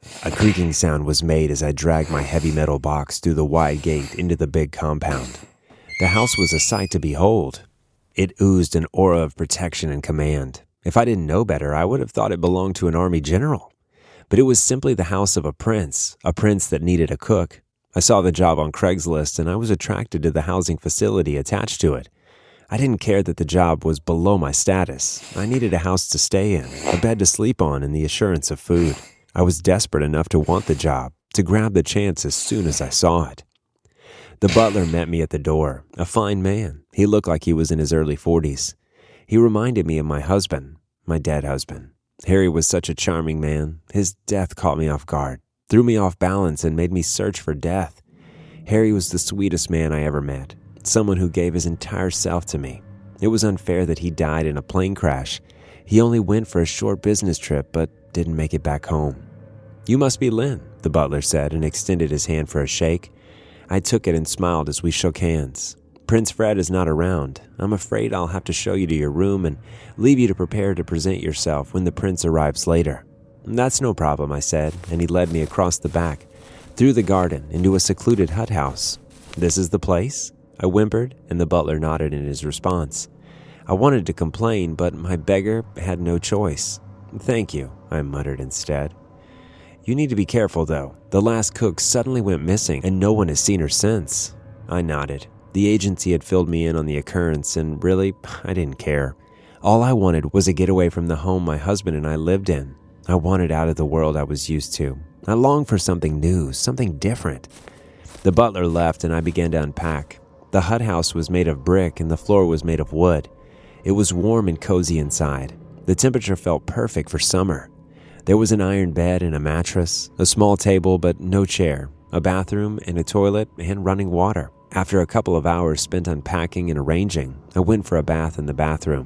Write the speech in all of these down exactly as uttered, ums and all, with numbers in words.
A creaking sound was made as I dragged my heavy metal box through the wide gate into the big compound. The house was a sight to behold. It oozed an aura of protection and command. If I didn't know better, I would have thought it belonged to an army general. But it was simply the house of a prince, a prince that needed a cook. I saw the job on Craigslist and I was attracted to the housing facility attached to it. I didn't care that the job was below my status. I needed a house to stay in, a bed to sleep on, and the assurance of food. I was desperate enough to want the job, to grab the chance as soon as I saw it. The butler met me at the door, a fine man. He looked like he was in his early forties. He reminded me of my husband, my dead husband. Harry was such a charming man. His death caught me off guard, threw me off balance, and made me search for death. Harry was the sweetest man I ever met, someone who gave his entire self to me. It was unfair that he died in a plane crash. He only went for a short business trip, but didn't make it back home. "You must be Lynn," the butler said, and extended his hand for a shake. I took it and smiled as we shook hands. "Prince Fred is not around. I'm afraid I'll have to show you to your room and leave you to prepare to present yourself when the prince arrives later." "That's no problem," I said, and he led me across the back, through the garden, into a secluded hut house. "This is the place?" I whimpered, and the butler nodded in his response. I wanted to complain, but my beggar had no choice. "Thank you," I muttered instead. "You need to be careful, though. The last cook suddenly went missing, and no one has seen her since." I nodded. The agency had filled me in on the occurrence, and really, I didn't care. All I wanted was a getaway from the home my husband and I lived in. I wanted out of the world I was used to. I longed for something new, something different. The butler left, and I began to unpack. The hut house was made of brick, and the floor was made of wood. It was warm and cozy inside. The temperature felt perfect for summer. There was an iron bed and a mattress, a small table but no chair, a bathroom and a toilet, and running water. After a couple of hours spent unpacking and arranging, I went for a bath in the bathroom.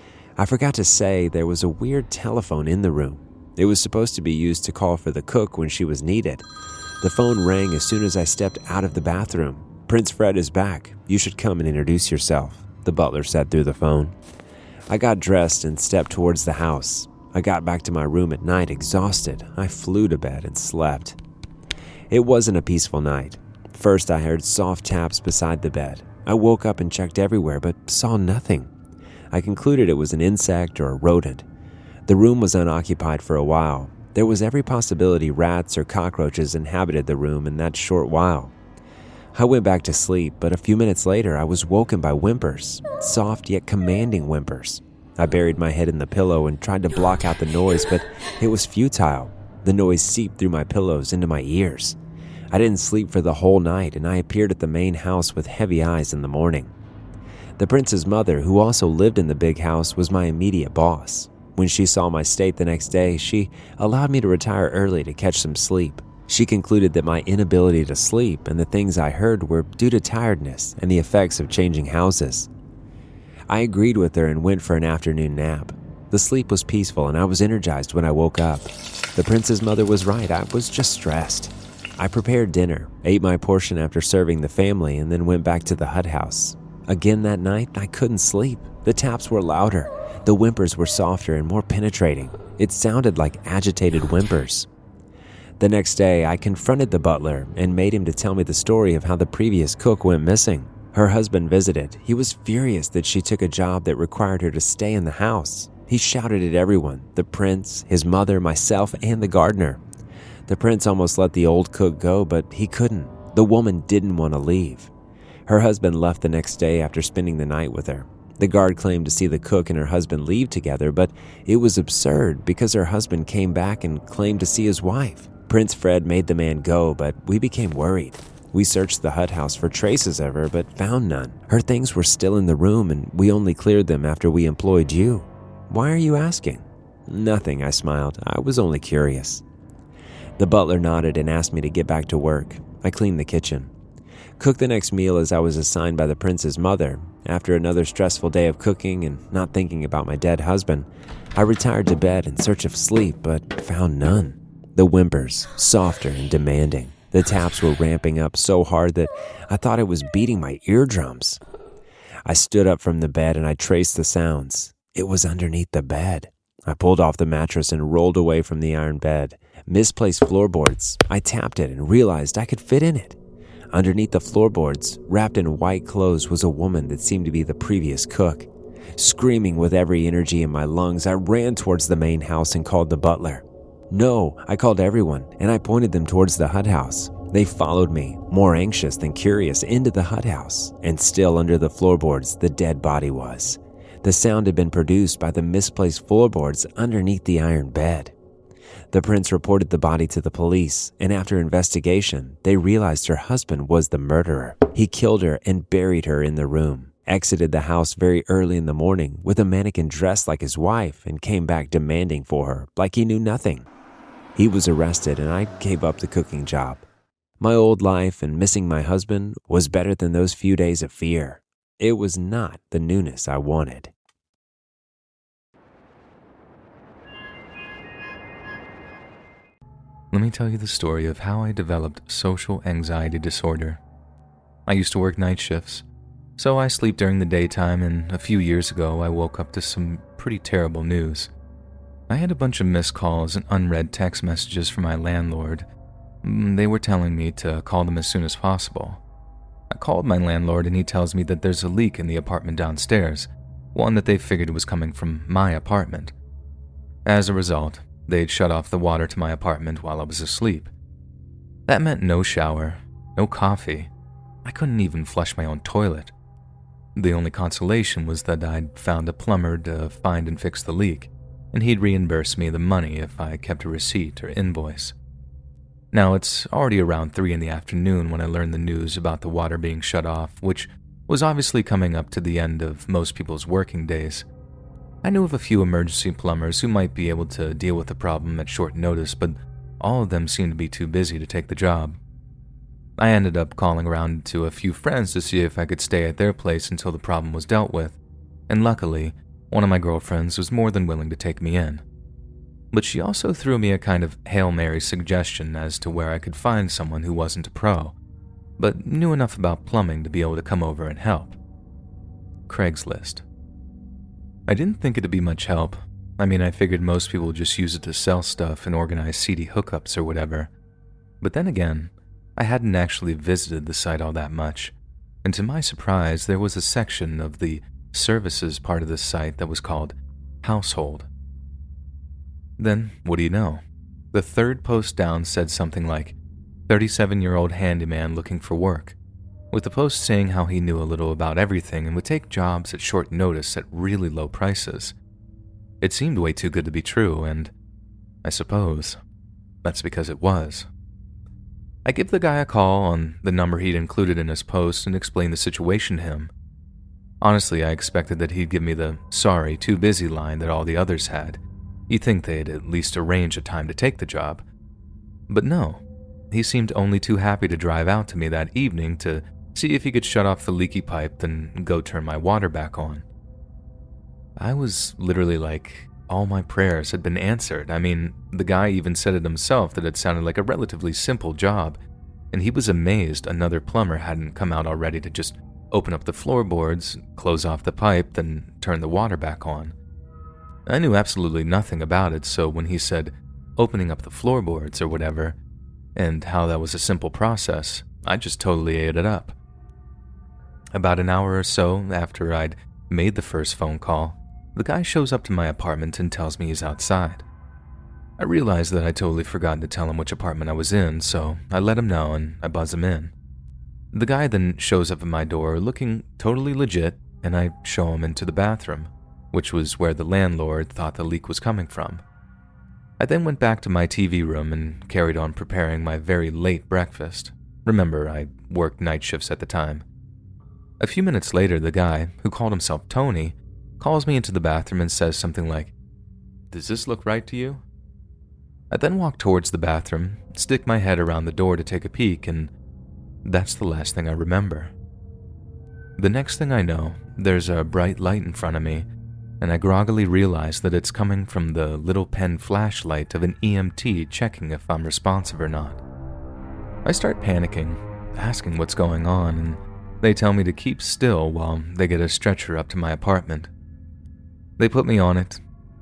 I forgot to say there was a weird telephone in the room. It was supposed to be used to call for the cook when she was needed. The phone rang as soon as I stepped out of the bathroom. "Prince Fred is back. You should come and introduce yourself," the butler said through the phone. I got dressed and stepped towards the house. I got back to my room at night exhausted. I flew to bed and slept. It wasn't a peaceful night. First, I heard soft taps beside the bed. I woke up and checked everywhere, but saw nothing. I concluded it was an insect or a rodent. The room was unoccupied for a while. There was every possibility rats or cockroaches inhabited the room in that short while. I went back to sleep, but a few minutes later I was woken by whimpers, soft yet commanding whimpers. I buried my head in the pillow and tried to block out the noise, but it was futile. The noise seeped through my pillows into my ears. I didn't sleep for the whole night, and I appeared at the main house with heavy eyes in the morning. The prince's mother, who also lived in the big house, was my immediate boss. When she saw my state the next day, she allowed me to retire early to catch some sleep. She concluded that my inability to sleep and the things I heard were due to tiredness and the effects of changing houses. I agreed with her and went for an afternoon nap. The sleep was peaceful and I was energized when I woke up. The prince's mother was right, I was just stressed. I prepared dinner, ate my portion after serving the family, and then went back to the hut house. Again that night, I couldn't sleep. The taps were louder. The whimpers were softer and more penetrating. It sounded like agitated whimpers. The next day, I confronted the butler and made him to tell me the story of how the previous cook went missing. Her husband visited. He was furious that she took a job that required her to stay in the house. He shouted at everyone, the prince, his mother, myself, and the gardener. The prince almost let the old cook go, but he couldn't. The woman didn't want to leave. Her husband left the next day after spending the night with her. The guard claimed to see the cook and her husband leave together, but it was absurd because her husband came back and claimed to see his wife. Prince Fred made the man go, but we became worried. We searched the hut house for traces of her, but found none. Her things were still in the room, and we only cleared them after we employed you. Why are you asking? Nothing, I smiled. I was only curious. The butler nodded and asked me to get back to work. I cleaned the kitchen. Cooked the next meal as I was assigned by the prince's mother. After another stressful day of cooking and not thinking about my dead husband, I retired to bed in search of sleep, but found none. The whimpers, softer and demanding. The taps were ramping up so hard that I thought it was beating my eardrums. I stood up from the bed and I traced the sounds. It was underneath the bed. I pulled off the mattress and rolled away from the iron bed. Misplaced floorboards. I tapped it and realized I could fit in it. Underneath the floorboards, wrapped in white clothes, was a woman that seemed to be the previous cook. Screaming with every energy in my lungs, I ran towards the main house and called the butler. No, I called everyone, and I pointed them towards the hut house. They followed me, more anxious than curious, into the hut house, and still under the floorboards the dead body was. The sound had been produced by the misplaced floorboards underneath the iron bed. The prince reported the body to the police, and after investigation, they realized her husband was the murderer. He killed her and buried her in the room, exited the house very early in the morning with a mannequin dressed like his wife, and came back demanding for her like he knew nothing. He was arrested, and I gave up the cooking job. My old life and missing my husband was better than those few days of fear. It was not the newness I wanted. Let me tell you the story of how I developed social anxiety disorder. I used to work night shifts, so I sleep during the daytime, and a few years ago I woke up to some pretty terrible news. I had a bunch of missed calls and unread text messages from my landlord. They were telling me to call them as soon as possible. I called my landlord and he tells me that there's a leak in the apartment downstairs, one that they figured was coming from my apartment. As a result, they'd shut off the water to my apartment while I was asleep. That meant no shower, no coffee. I couldn't even flush my own toilet. The only consolation was that I'd found a plumber to find and fix the leak, and he'd reimburse me the money if I kept a receipt or invoice. Now, it's already around three in the afternoon when I learned the news about the water being shut off, which was obviously coming up to the end of most people's working days. I knew of a few emergency plumbers who might be able to deal with the problem at short notice, but all of them seemed to be too busy to take the job. I ended up calling around to a few friends to see if I could stay at their place until the problem was dealt with, and luckily, one of my girlfriends was more than willing to take me in. But she also threw me a kind of Hail Mary suggestion as to where I could find someone who wasn't a pro, but knew enough about plumbing to be able to come over and help. Craigslist. I didn't think it'd be much help. I mean, I figured most people would just use it to sell stuff and organize seedy hookups or whatever. But then again, I hadn't actually visited the site all that much, and to my surprise, there was a section of the services part of the site that was called Household. Then, what do you know? The third post down said something like, thirty-seven-year-old handyman looking for work, with the post saying how he knew a little about everything and would take jobs at short notice at really low prices. It seemed way too good to be true, and I suppose that's because it was. I give the guy a call on the number he'd included in his post and explain the situation to him. Honestly, I expected that he'd give me the sorry, too busy line that all the others had. You'd think they'd at least arrange a time to take the job. But no, he seemed only too happy to drive out to me that evening to see if he could shut off the leaky pipe, then go turn my water back on. I was literally like, all my prayers had been answered. I mean, the guy even said it himself that it sounded like a relatively simple job, and he was amazed another plumber hadn't come out already to just open up the floorboards, close off the pipe, then turn the water back on. I knew absolutely nothing about it, so when he said opening up the floorboards or whatever, and how that was a simple process, I just totally ate it up. About an hour or so after I'd made the first phone call, the guy shows up to my apartment and tells me he's outside. I realized that I totally forgotten to tell him which apartment I was in, so I let him know and I buzz him in. The guy then shows up at my door looking totally legit, and I show him into the bathroom, which was where the landlord thought the leak was coming from. I then went back to my T V room and carried on preparing my very late breakfast. Remember, I worked night shifts at the time. A few minutes later, the guy, who called himself Tony, calls me into the bathroom and says something like, "Does this look right to you?" I then walk towards the bathroom, stick my head around the door to take a peek, and that's the last thing I remember. The next thing I know, there's a bright light in front of me, and I groggily realize that it's coming from the little pen flashlight of an E M T checking if I'm responsive or not. I start panicking, asking what's going on, and they tell me to keep still while they get a stretcher up to my apartment. They put me on it,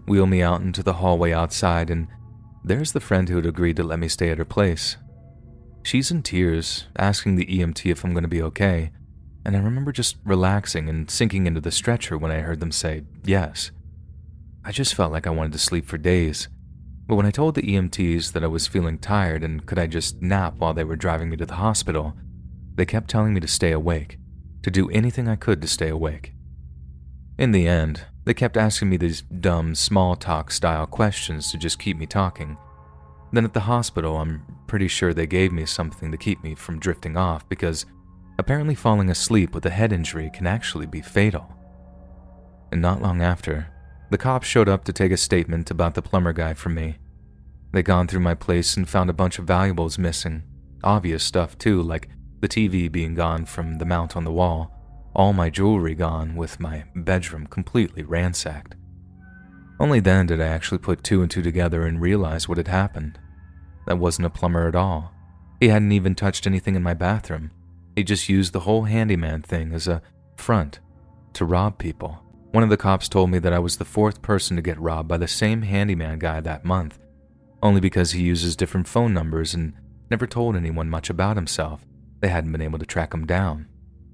wheel me out into the hallway outside, and there's the friend who had agreed to let me stay at her place. She's in tears, asking the E M T if I'm going to be okay, and I remember just relaxing and sinking into the stretcher when I heard them say yes. I just felt like I wanted to sleep for days, but when I told the E M Ts that I was feeling tired and could I just nap while they were driving me to the hospital, they kept telling me to stay awake, to do anything I could to stay awake. In the end, they kept asking me these dumb small talk style questions to just keep me talking. Then at the hospital, I'm pretty sure they gave me something to keep me from drifting off because apparently falling asleep with a head injury can actually be fatal. And not long after, the cops showed up to take a statement about the plumber guy from me. They'd gone through my place and found a bunch of valuables missing. Obvious stuff too, like the T V being gone from the mount on the wall, all my jewelry gone, with my bedroom completely ransacked. Only then did I actually put two and two together and realize what had happened. That wasn't a plumber at all. He hadn't even touched anything in my bathroom. He just used the whole handyman thing as a front to rob people. One of the cops told me that I was the fourth person to get robbed by the same handyman guy that month, only because he uses different phone numbers and never told anyone much about himself. They hadn't been able to track him down.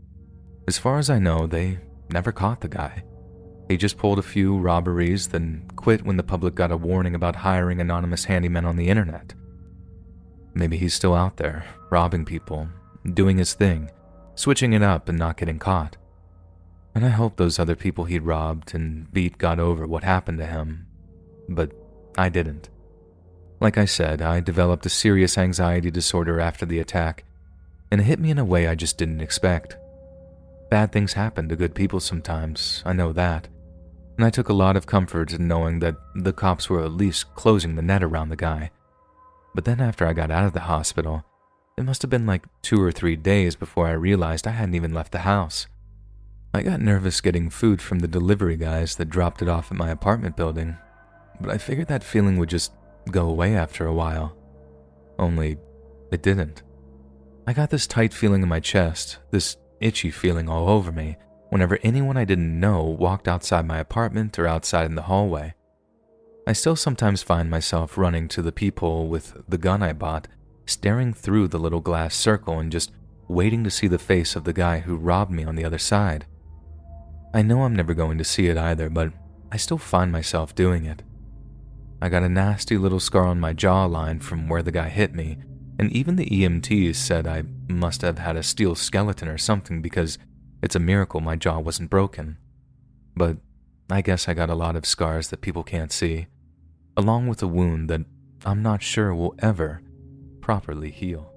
As far as I know, they never caught the guy. He just pulled a few robberies, then quit when the public got a warning about hiring anonymous handymen on the internet. Maybe he's still out there, robbing people, doing his thing, switching it up and not getting caught. And I hope those other people he'd robbed and beat got over what happened to him. But I didn't. Like I said, I developed a serious anxiety disorder after the attack, and it hit me in a way I just didn't expect. Bad things happen to good people sometimes, I know that, and I took a lot of comfort in knowing that the cops were at least closing the net around the guy. But then after I got out of the hospital, it must have been like two or three days before I realized I hadn't even left the house. I got nervous getting food from the delivery guys that dropped it off at my apartment building, but I figured that feeling would just go away after a while. Only, it didn't. I got this tight feeling in my chest, this itchy feeling all over me, whenever anyone I didn't know walked outside my apartment or outside in the hallway. I still sometimes find myself running to the people with the gun I bought, staring through the little glass circle and just waiting to see the face of the guy who robbed me on the other side. I know I'm never going to see it either, but I still find myself doing it. I got a nasty little scar on my jawline from where the guy hit me, and even the E M Ts said I must have had a steel skeleton or something because it's a miracle my jaw wasn't broken. But I guess I got a lot of scars that people can't see, along with a wound that I'm not sure will ever properly heal.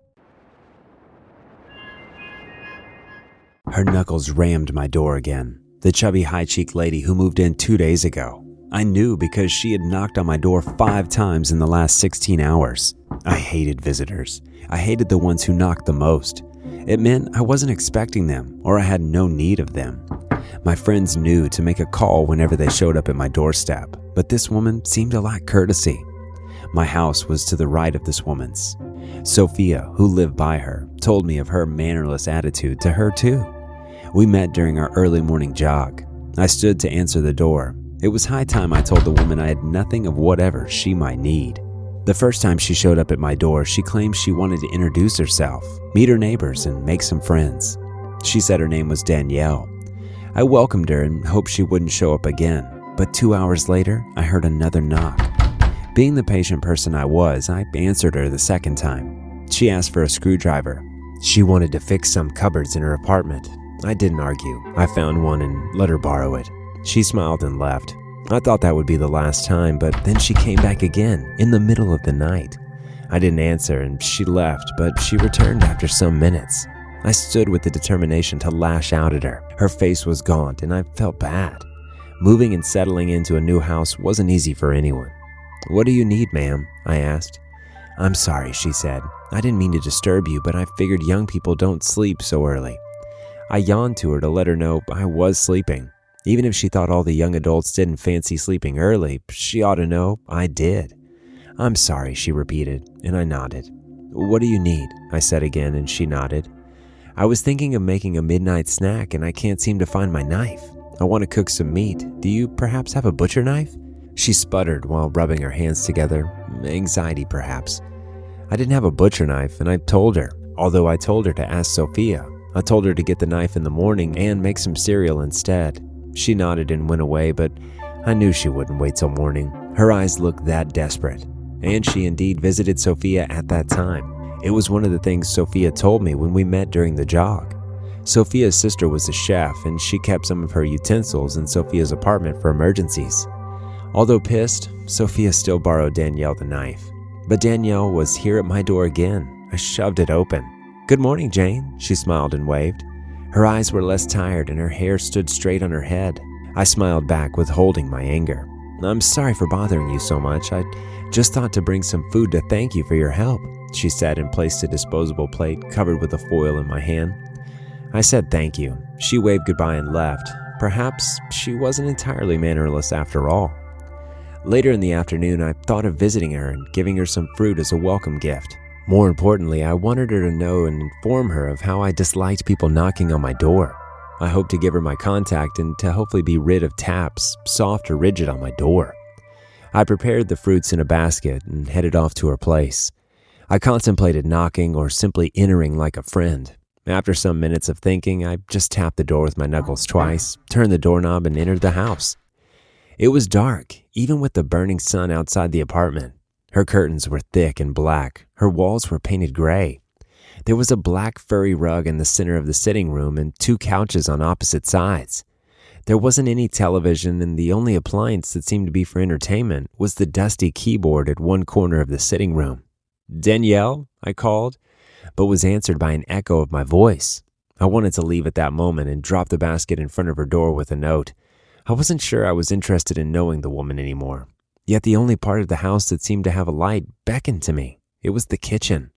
Her knuckles rammed my door again. The chubby high-cheeked lady who moved in two days ago. I knew because she had knocked on my door five times in the last sixteen hours. I hated visitors. I hated the ones who knocked the most. It meant I wasn't expecting them, or I had no need of them. My friends knew to make a call whenever they showed up at my doorstep, but this woman seemed to lack courtesy. My house was to the right of this woman's. Sophia, who lived by her, told me of her mannerless attitude to her too. We met during our early morning jog. I stood to answer the door. It was high time I told the woman I had nothing of whatever she might need. The first time she showed up at my door, she claimed she wanted to introduce herself, meet her neighbors, and make some friends. She said her name was Danielle. I welcomed her and hoped she wouldn't show up again, but two hours later, I heard another knock. Being the patient person I was, I answered her the second time. She asked for a screwdriver. She wanted to fix some cupboards in her apartment. I didn't argue. I found one and let her borrow it. She smiled and left. I thought that would be the last time, but then she came back again in the middle of the night. I didn't answer and she left, but she returned after some minutes. I stood with the determination to lash out at her. Her face was gaunt and I felt bad. Moving and settling into a new house wasn't easy for anyone. "What do you need, ma'am?" I asked. "I'm sorry," she said. "I didn't mean to disturb you, but I figured young people don't sleep so early." I yawned to her to let her know I was sleeping. Even if she thought all the young adults didn't fancy sleeping early, she ought to know I did. "I'm sorry," she repeated, and I nodded. "What do you need?" I said again, and she nodded. "I was thinking of making a midnight snack, and I can't seem to find my knife. I want to cook some meat. Do you perhaps have a butcher knife?" She sputtered while rubbing her hands together, anxiety perhaps. I didn't have a butcher knife, and I told her, although I told her to ask Sophia. I told her to get the knife in the morning and make some cereal instead. She nodded and went away, but I knew she wouldn't wait till morning. Her eyes looked that desperate. And she indeed visited Sophia at that time. It was one of the things Sophia told me when we met during the jog. Sophia's sister was a chef, and she kept some of her utensils in Sophia's apartment for emergencies. Although pissed, Sophia still borrowed Danielle the knife. But Danielle was here at my door again. I shoved it open. "Good morning, Jane," she smiled and waved. Her eyes were less tired and her hair stood straight on her head. I smiled back, withholding my anger. "I'm sorry for bothering you so much. I just thought to bring some food to thank you for your help," she said, and placed a disposable plate covered with a foil in my hand. I said thank you. She waved goodbye and left. Perhaps she wasn't entirely mannerless after all. Later in the afternoon, I thought of visiting her and giving her some fruit as a welcome gift. More importantly, I wanted her to know and inform her of how I disliked people knocking on my door. I hoped to give her my contact and to hopefully be rid of taps, soft or rigid, on my door. I prepared the fruits in a basket and headed off to her place. I contemplated knocking or simply entering like a friend. After some minutes of thinking, I just tapped the door with my knuckles twice, turned the doorknob, and entered the house. It was dark, even with the burning sun outside the apartment. Her curtains were thick and black. Her walls were painted gray. There was a black furry rug in the center of the sitting room and two couches on opposite sides. There wasn't any television, and the only appliance that seemed to be for entertainment was the dusty keyboard at one corner of the sitting room. "Danielle?" I called, but was answered by an echo of my voice. I wanted to leave at that moment and drop the basket in front of her door with a note. I wasn't sure I was interested in knowing the woman anymore. Yet the only part of the house that seemed to have a light beckoned to me. It was the kitchen.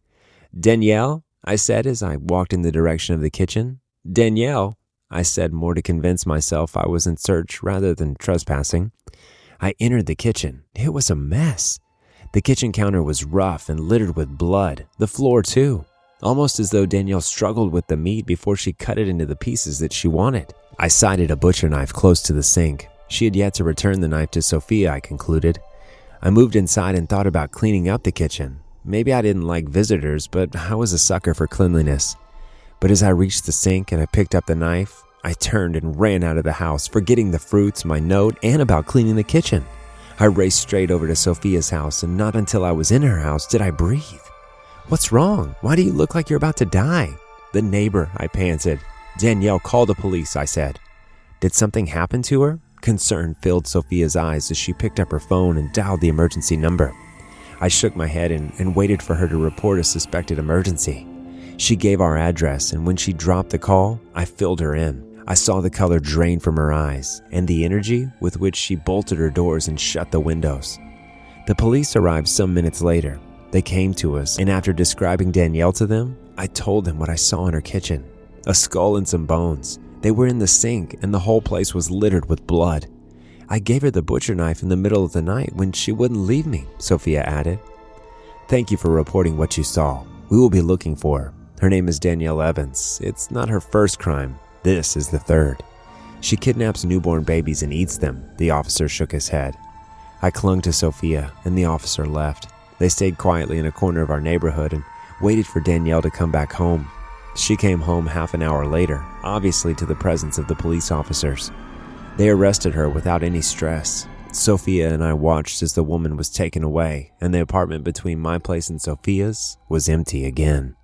"Danielle?" I said as I walked in the direction of the kitchen. "Danielle?" I said, more to convince myself I was in search rather than trespassing. I entered the kitchen. It was a mess. The kitchen counter was rough and littered with blood, the floor too, almost as though Danielle struggled with the meat before she cut it into the pieces that she wanted. I sighted a butcher knife close to the sink. She had yet to return the knife to Sophia, I concluded. I moved inside and thought about cleaning up the kitchen. Maybe I didn't like visitors, but I was a sucker for cleanliness. But as I reached the sink and I picked up the knife, I turned and ran out of the house, forgetting the fruits, my note, and about cleaning the kitchen. I raced straight over to Sophia's house, and not until I was in her house did I breathe. "What's wrong? Why do you look like you're about to die?" "The neighbor," I panted. "Danielle, call the police," I said. "Did something happen to her?" Concern filled Sophia's eyes as she picked up her phone and dialed the emergency number. I shook my head and, and waited for her to report a suspected emergency. She gave our address, and when she dropped the call, I filled her in. I saw the color drain from her eyes and the energy with which she bolted her doors and shut the windows. The police arrived some minutes later. They came to us, and after describing Danielle to them, I told them what I saw in her kitchen. A skull and some bones. They were in the sink, and the whole place was littered with blood. I gave her the butcher knife in the middle of the night when she wouldn't leave me, Sophia added. "Thank you for reporting what you saw. We will be looking for her. Her name is Danielle Evans. It's not her first crime. This is the third. She kidnaps newborn babies and eats them." The officer shook his head. I clung to Sophia, and the officer left. They stayed quietly in a corner of our neighborhood and waited for Danielle to come back home. She came home half an hour later, obviously to the presence of the police officers. They arrested her without any stress. Sophia and I watched as the woman was taken away, and the apartment between my place and Sophia's was empty again.